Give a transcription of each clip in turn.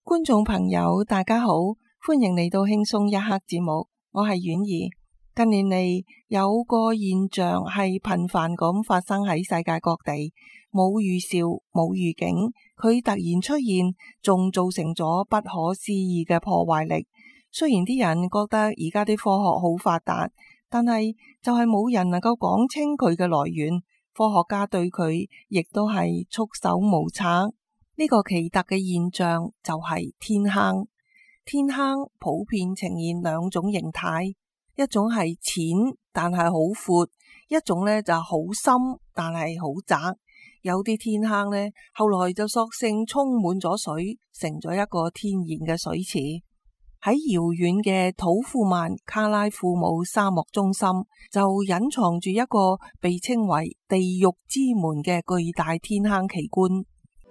觀眾朋友大家好，歡迎嚟到輕鬆一刻節目，我係婉兒。近年嚟有個現象係頻繁咁發生喺世界各地，冇預兆冇預警，佢突然出現，仲造成咗不可思議嘅破壞力。雖然啲人覺得而家啲科學好發達，但係就係冇人能夠講清佢嘅來源，科學家對佢亦都係束手無策。呢個奇特嘅現象就係天坑。天坑普遍呈現兩種形態，一種係淺但係好闊，一種呢就好深但係好窄。有啲天坑呢，後來就索性充滿咗水，成咗一個天然嘅水池。喺遙遠嘅土庫曼卡拉庫姆沙漠中心，就隱藏住一個被稱為地獄之門嘅巨大天坑奇觀。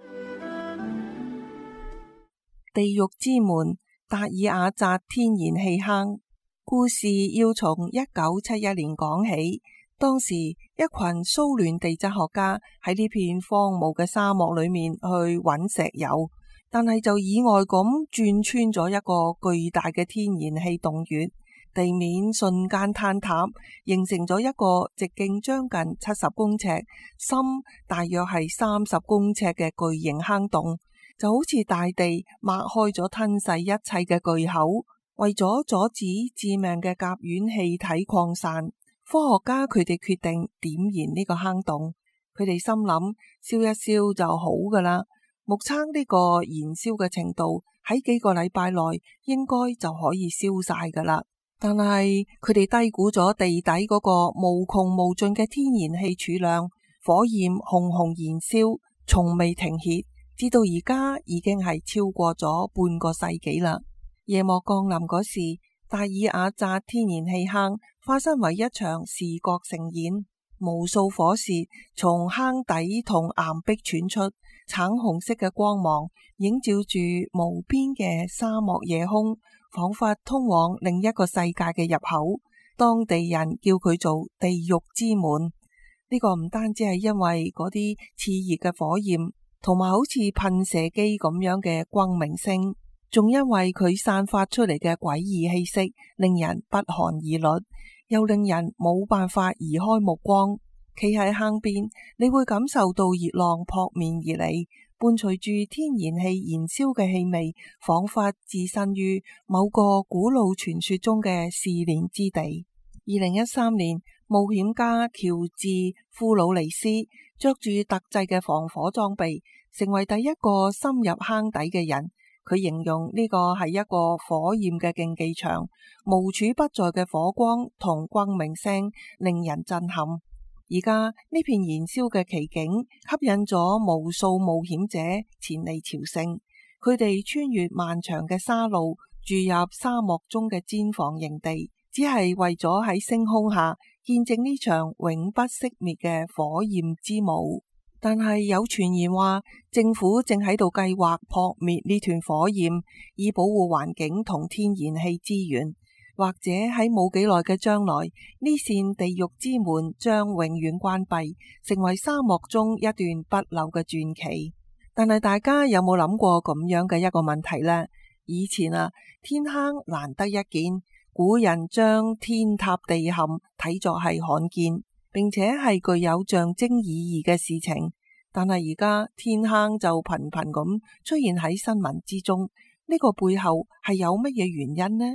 地獄之門，達爾瓦扎天然氣坑。故事要從1971年講起。當時一群蘇聯地質學家喺呢片荒蕪嘅沙漠裏面去揾石油，但係就意外咁鑽穿咗一個巨大嘅天然氣洞穴，地面瞬間坍塌，形成咗一個直徑將近70公尺、深大約係30公尺嘅巨型坑洞。就好似大地擘開咗吞噬一切嘅巨口，為咗阻止致命嘅甲烷氣體擴散，科學家佢哋決定點燃呢個坑洞。佢哋心諗燒一燒就好噶啦，目測呢個燃燒嘅程度喺幾個禮拜內應該就可以燒晒噶啦。但係佢哋低估咗地底嗰個無窮無盡嘅天然氣儲量，火焰熊熊燃燒，從未停歇。至到而家已經係超過咗半個世紀啦。夜幕降臨嗰時，達爾瓦扎天然氣坑化身為一場視覺盛演，無數火舌從坑底同岩壁竄出，橙紅色嘅光芒映照住無邊嘅沙漠夜空，仿佛通往另一個世界嘅入口。當地人叫佢做地獄之門。呢個唔單止係因為嗰啲熾熱嘅火焰，同埋好似噴射機咁樣嘅轟鳴聲，仲因為佢散發出嚟嘅詭異氣息，令人不寒而慄，又令人冇辦法移開目光。企喺坑邊，你會感受到熱浪撲面而嚟，伴隨住天然氣燃燒嘅氣味，仿佛置身於某個古老傳說中嘅試煉之地。2013年，冒險家喬治庫魯尼斯着住特製嘅防火裝備，成為第一個深入坑底嘅人。佢形容呢個係一個火焰嘅競技場，無處不在嘅火光同轟鳴聲令人震撼。而家呢片燃燒嘅奇景吸引咗無數冒險者前嚟朝聖，佢哋穿越漫長嘅沙路，住入沙漠中嘅氈房營地，只係為咗喺星空下見證呢場永不熄滅嘅火焰之舞。但係有傳言話，政府正喺度計劃撲滅呢團火焰，以保護環境同天然氣資源。或者喺冇幾耐嘅將來，呢扇地獄之門將永遠關閉，成為沙漠中一段不朽嘅傳奇。但係大家有冇諗過咁樣嘅一個問題呢？以前天坑難得一見，古人將天塌地陷睇作係罕見，並且係具有象徵意義嘅事情。但係而家天坑就頻頻咁出現喺新聞之中，呢個背後係有乜嘢原因呢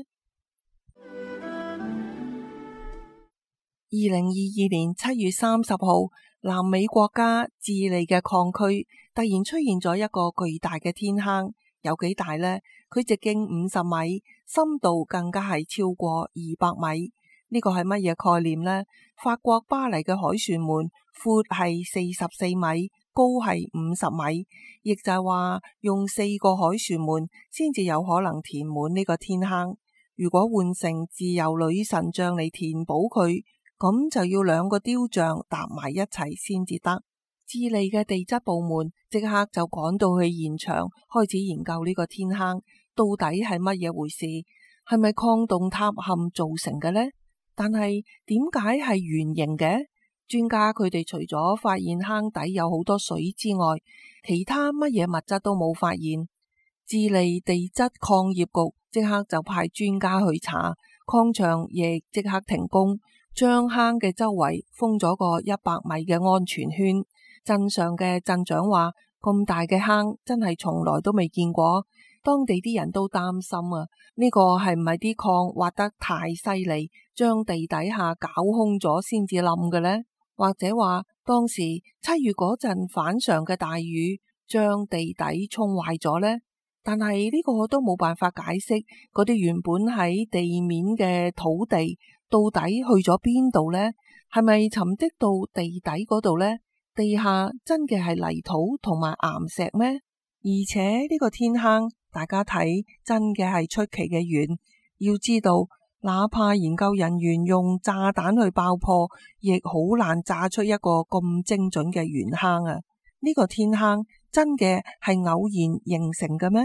？2022年7月30號，南美國家智利嘅礦區突然出現咗一個巨大嘅天坑。有幾大呢？佢直徑50米，深度更加係超過200米。呢個係乜嘢概念呢？法國巴黎嘅凱旋門闊係44米，高係50米，亦就係話用4個凱旋門先至有可能填滿呢個天坑。如果換成自由女神像嚟填補佢，咁就要2個雕像搭埋一齊先至得。智利嘅地質部門即刻就趕到去現場，開始研究呢個天坑到底係乜嘢回事，係咪礦洞塌陷造成嘅呢？但係點解係圓形嘅？專家佢哋除咗發現坑底有好多水之外，其他乜嘢物質都冇發現。 智利地質礦業局即刻就派專家去查，礦場亦即刻停工，將坑嘅周圍封咗個100米嘅安全圈。鎮上嘅鎮長話：咁大嘅坑真係從來都未見過，當地啲人都擔心啊，呢個係唔係啲礦挖得太犀利，將地底下搞空咗先至冧嘅呢？或者話當時7月嗰陣反常嘅大雨將地底沖壞咗呢？但係呢個都冇辦法解釋嗰啲原本喺地面嘅土地到底去咗邊度呢？係咪沉積到地底嗰度呢？地下真嘅係泥土同埋岩石咩？而且呢個天坑大家睇真嘅係出奇嘅遠，要知道哪怕研究人員用炸彈去爆破，亦好難炸出一個咁精準嘅圓坑啊！呢個天坑真嘅係偶然形成嘅咩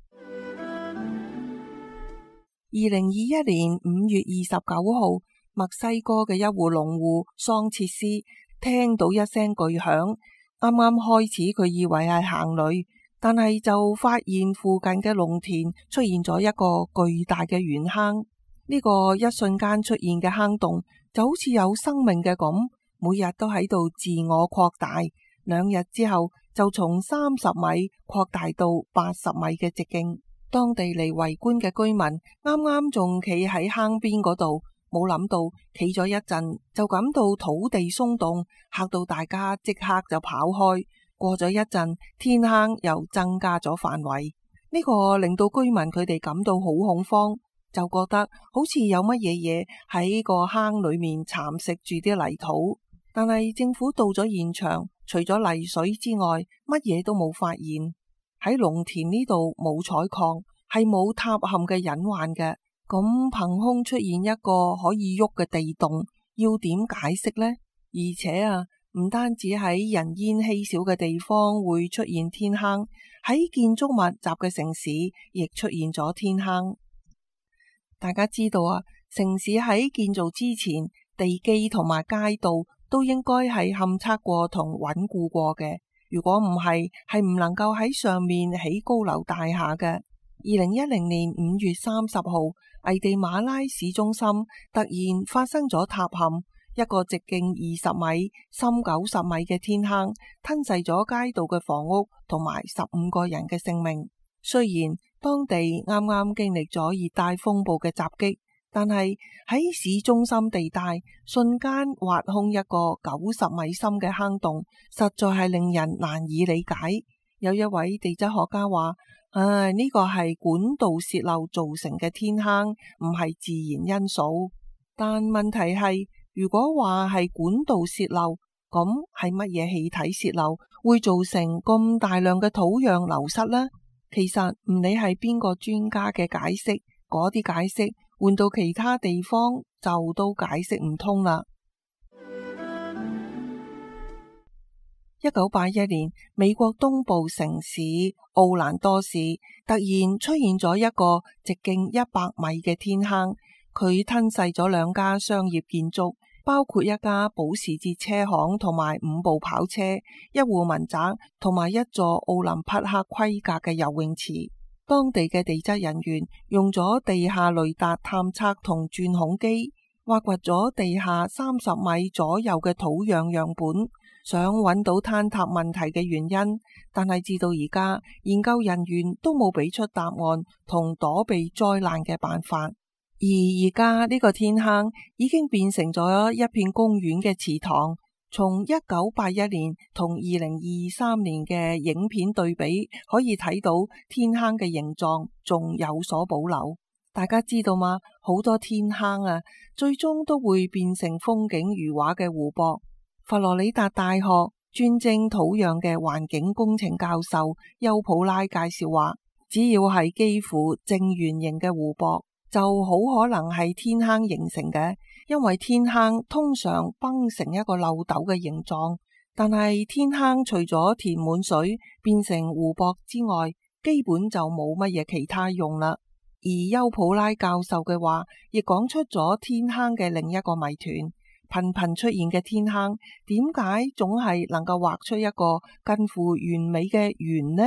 ？2021年5月29號，墨西哥嘅一戶農戶桑切斯聽到一聲巨響，啱啱開始佢以為係行雷，但係就發現附近嘅農田出現咗一個巨大嘅圓坑。呢個一瞬間出現嘅坑洞就好似有生命嘅咁，每日都喺度自我擴大。2日之後就從30米擴大到80米嘅直徑。當地嚟圍觀嘅居民啱啱仲企喺坑邊嗰度，冇諗到企咗一陣就感到土地鬆動，嚇到大家即刻就跑開。過咗一陣，天坑又增加咗範圍，呢個令到居民佢哋感到好恐慌，就覺得好似有乜嘢嘢喺個坑裏面蠶食住啲泥土。但係政府到咗現場，除咗泥水之外，乜嘢都冇發現。喺農田呢度冇採礦，係冇塌陷嘅隱患嘅。咁憑空出現一個可以喐嘅地洞，要點解釋呢？而且啊，唔單止喺人煙稀少嘅地方會出現天坑，喺建築密集嘅城市亦出現咗天坑。大家知道啊，城市喺建造之前，地基同埋街道都應該係勘測過同穩固過嘅。如果唔係，係唔能夠喺上面起高樓大廈嘅。2010年5月30號，危地馬拉市中心突然發生咗塌陷，一個直徑20米、深90米嘅天坑吞噬咗街道嘅房屋同埋15個人嘅性命。雖然當地啱啱經歷咗熱帶風暴嘅襲擊，但係喺市中心地帶瞬間挖空一個90米深嘅坑洞，實在係令人難以理解。有一位地質學家話：呢個係管道洩漏造成嘅天坑，唔係自然因素。但問題係，如果話係管道洩漏，咁係乜嘢氣體洩漏會造成咁大量嘅土壤流失呢？其實唔理係邊個專家嘅解釋，嗰啲解釋換到其他地方就都解釋唔通啦。1981年，美國東部城市奧蘭多市突然出現咗一個直徑100米嘅天坑，佢吞噬咗2家商業建築，包括一家保時捷車行同埋5部跑車、一戶民宅同埋一座奧林匹克規格嘅游泳池。當地嘅地質人員用咗地下雷達探測同鑽孔機，挖掘咗地下30米左右嘅土壤樣本，想揾到坍塌問題嘅原因，但係至到而家，研究人員都冇俾出答案同躲避災難嘅辦法。而家呢個天坑已經變成咗一片公園嘅池塘。從1981年同2023年嘅影片對比，可以睇到天坑嘅形狀仲有所保留。大家知道嗎？好多天坑啊，最終都會變成風景如畫嘅湖泊。佛羅里達大學專精土壤嘅環境工程教授丘普拉介紹話，只要係幾乎正圓形嘅湖泊，就好可能係天坑形成嘅。因為天坑通常崩成一個漏斗嘅形狀，但係天坑除咗填滿水變成湖泊之外，基本就冇乜嘢其他用啦。而丘普拉教授嘅話亦講出咗天坑嘅另一個謎團：頻頻出現嘅天坑點解總係能夠畫出一個近乎完美嘅圓呢？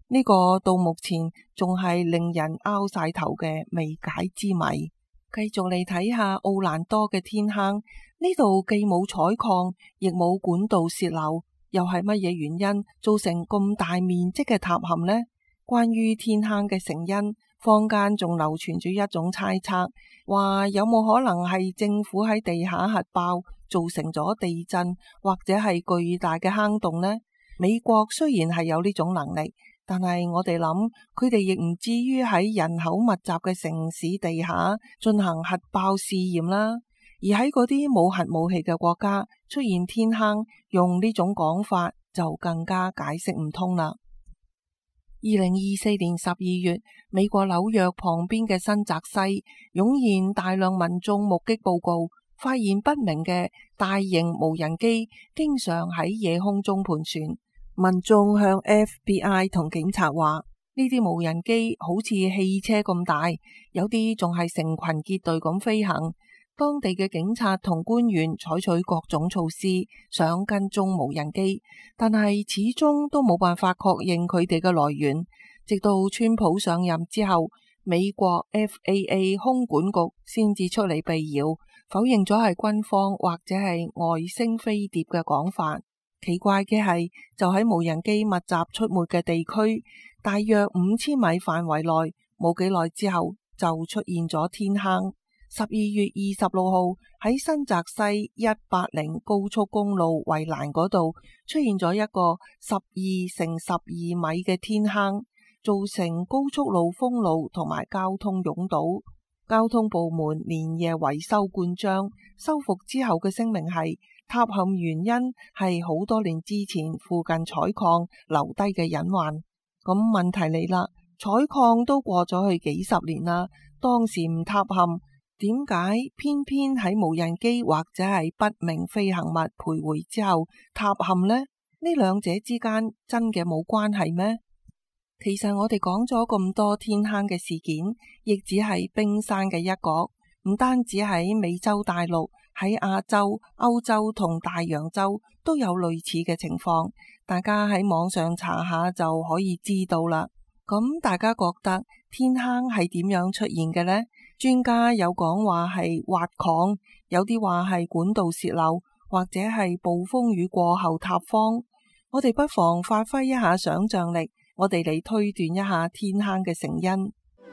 呢個到目前仲係令人拗晒頭嘅未解之謎。繼續嚟睇下奧蘭多嘅天坑，呢度既冇採礦，亦冇管道洩漏，又係乜嘢原因造成咁大面積嘅塌陷呢？關於天坑嘅成因，坊間仲流傳住一種猜測，話有冇可能係政府喺地下核爆造成咗地震，或者係巨大嘅坑洞呢？美國雖然係有呢種能力，但係我哋諗佢哋亦唔至於喺人口密集嘅城市地下進行核爆試驗啦。而喺嗰啲冇核武器嘅國家出現天坑，用呢種講法就更加解釋唔通啦。2024年12月，美國紐約旁邊嘅新澤西湧現大量民眾目擊報告，發現不明嘅大型無人機經常喺夜空中盤旋。民眾向 FBI 同警察話，呢啲無人機好似汽車咁大，有啲仲係成群結隊咁飛行。當地嘅警察同官員採取各種措施，想跟蹤無人機，但係始終都冇辦法確認佢哋嘅來源。直到川普上任之後，美國 FAA 空管局先至出嚟辟謠，否認咗係軍方或者係外星飛碟嘅講法。奇怪嘅係，就喺無人機密集出沒嘅地區，大約5000米範圍內，冇幾耐之後就出現咗天坑。12月26號喺新澤西180高速公路圍欄嗰度出現咗一個12乘12米嘅天坑，造成高速路封路同埋交通擁堵。交通部門連夜維修灌漿，修復之後嘅聲明係，塌陷原因係好多年之前附近採礦留低嘅隱患。咁問題嚟啦，採礦都過咗去幾十年啦，當時唔塌陷，點解偏偏喺無人機或者係不明飛行物徘徊之後塌陷呢？呢兩者之間真嘅冇關係咩？其實我哋講咗咁多天坑嘅事件，亦只係冰山嘅一角，唔單止喺美洲大陸，喺亞洲、歐洲同大洋洲都有類似嘅情況，大家喺網上查下就可以知道啦。咁大家覺得天坑係點樣出現嘅呢？專家有講話係挖礦，有啲話係管道洩漏，或者係暴風雨過後塌方。我哋不妨發揮一下想象力，我哋嚟推斷一下天坑嘅成因。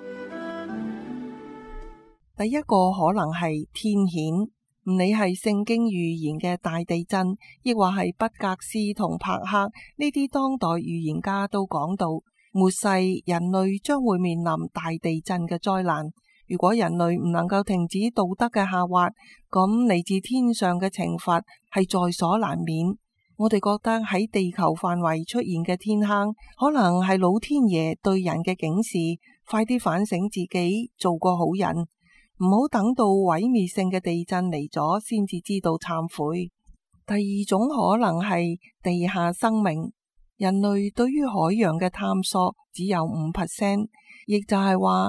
第一個可能係天譴，唔理係聖經預言嘅大地震，亦或係畢格斯同柏克呢啲當代預言家都講到，末世人類將會面臨大地震嘅災難。如果人類唔能夠停止道德嘅下滑，咁嚟自天上嘅懲罰係在所難免。我哋覺得喺地球範圍出現嘅天坑，可能係老天爺對人嘅警示，快啲反省自己，做個好人，唔好等到毀滅性嘅地震嚟咗先至知道懺悔。第二種可能係地下生命，人類對於海洋嘅探索只有5%，亦就係話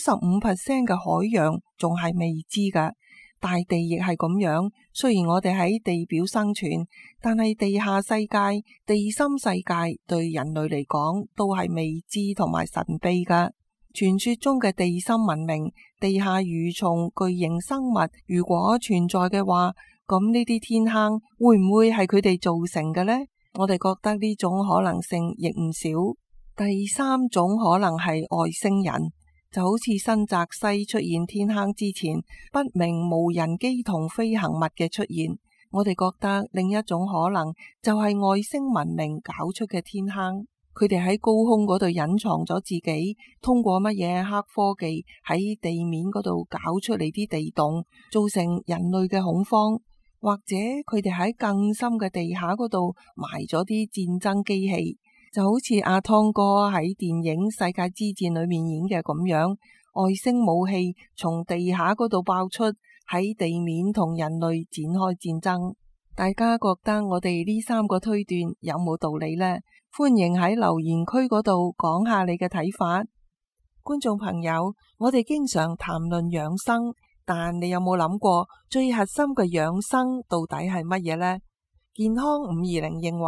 95% 嘅海洋仲係未知㗎。大地亦係咁樣，雖然我哋喺地表生存，但係地下世界、地心世界對人類嚟講都係未知同埋神秘㗎。傳說中嘅地心文明、地下蠕蟲、巨型生物，如果存在嘅話，咁呢啲天坑會唔會係佢哋造成嘅呢？我哋覺得呢種可能性亦唔少。第三種可能係外星人。就好似新澤西出現天坑之前，不明無人機同飛行物嘅出現，我哋覺得另一種可能就係外星文明搞出嘅天坑。佢哋喺高空嗰度隱藏咗自己，通過乜嘢黑科技喺地面嗰度搞出嚟啲地洞，造成人類嘅恐慌，或者佢哋喺更深嘅地下嗰度埋咗啲戰爭機器。就好似阿湯哥喺電影《世界之戰》裏面演嘅咁樣，外星武器從地下嗰度爆出，喺地面同人類展開戰爭。大家覺得我哋呢3個推斷有冇道理呢？歡迎喺留言區嗰度講下你嘅睇法。觀眾朋友，我哋經常談論養生，但你有冇諗過最核心嘅養生到底係乜嘢呢？健康520認為，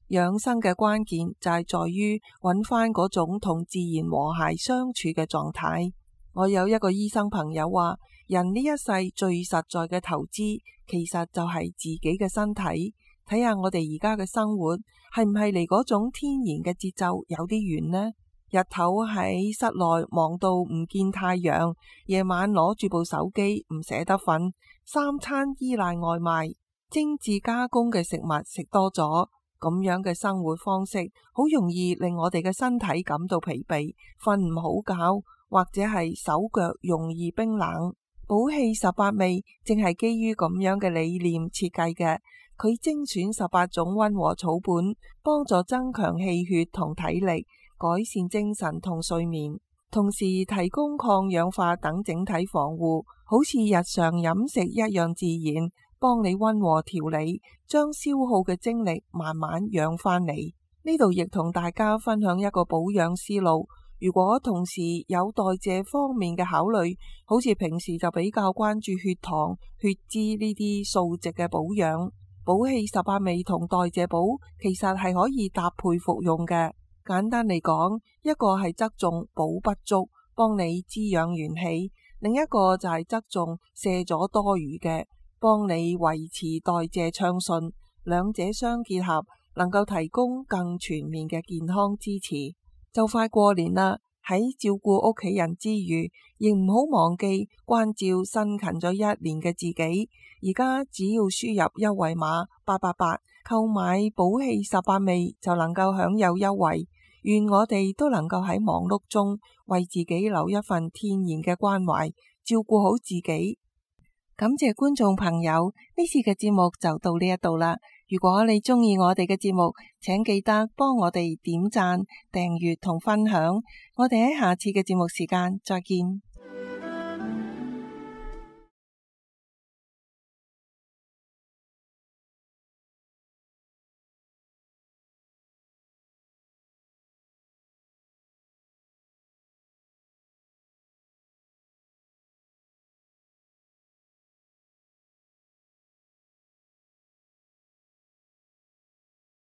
養生嘅關鍵就係在於揾翻嗰種同自然和諧相處嘅狀態。我有一個醫生朋友話，人呢一世最實在嘅投資，其實就係自己嘅身體。睇下我哋而家嘅生活係唔係離嗰種天然嘅節奏有啲遠呢？日頭喺室內忙到唔見太陽，夜晚攞住部手機唔捨得瞓，三餐依賴外賣，精緻加工嘅食物食多咗，咁樣嘅生活方式好容易令我哋嘅身體感到疲憊，瞓唔好覺，或者係手腳容易冰冷。寶氣18味正係基於咁樣嘅理念設計嘅，佢精選18種溫和草本，幫助增強氣血同體力，改善精神同睡眠，同時提供抗氧化等整體防護，好似日常飲食一樣自然，幫你溫和調理，將消耗嘅精力慢慢養翻嚟。呢度亦同大家分享一個保養思路。如果同時有代謝方面嘅考慮，好似平時就比較關注血糖、血脂呢啲數值嘅保養，寶氣18味同代謝寶其實係可以搭配服用嘅。簡單嚟講，一個係側重補不足，幫你滋養元氣；另一個就係側重瀉咗多餘嘅，幫你維持代謝暢順。兩者相結合，能夠提供更全面嘅健康支持。就快過年啦，喺照顧屋企人之餘，亦唔好忘記關照辛勤咗一年嘅自己。而家只要輸入優惠碼888，購買寶氣18味就能夠享有優惠。願我哋都能夠喺忙碌中為自己留一份天然嘅關懷，照顧好自己。感謝觀眾朋友，呢次嘅節目就到呢一度啦。如果你鍾意我哋嘅節目，請記得幫我哋點讚、訂閱同分享。我哋喺下次嘅節目時間再見。